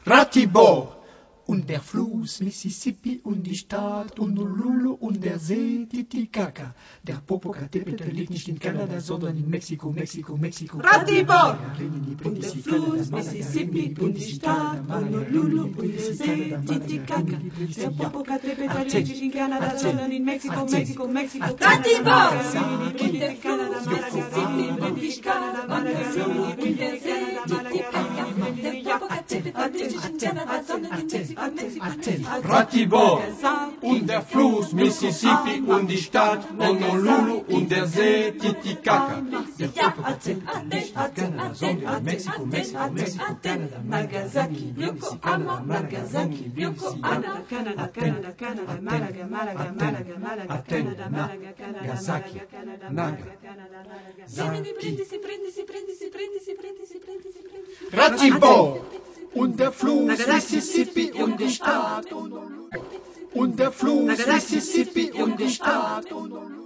Ratibor und der Fluss Mississippi und die Stadt Honolulu und der See Titicaca. Der Popocatépetl liegt nicht in Kanada, sondern in Mexiko, Mexiko, Mexiko. Ratibor und der Fluss Mississippi und die Stadt Honolulu und der See Titicaca. Der Popocatépetl liegt nicht in Kanada, sondern in Mexiko, Mexiko, Mexiko. Ratibor und der Fluss Mississippi und die Stadt Honolulu und der See Titicaca. Der Popocatépetl liegt nicht in Kanada, sondern in Mexiko. Ratibor und der Fluss Mississippi und die Stadt Honolulu und der See Titicaca. Der Popocatépetl Mexiko, Mexiko, Mexiko, Kanada, Nagasaki, Yokohama, Nagasaki, Yokohama, Kanada, Kanada, Kanada, Malaga, Malaga, Malaga, Malaga, Kanada, Malaga, Kanada, Nagasaki, Kanada, Naga. Ratibor und der Fluss Mississippi und die Stadt Honolulu und der Fluss Mississippi und die Stadt Honolulu.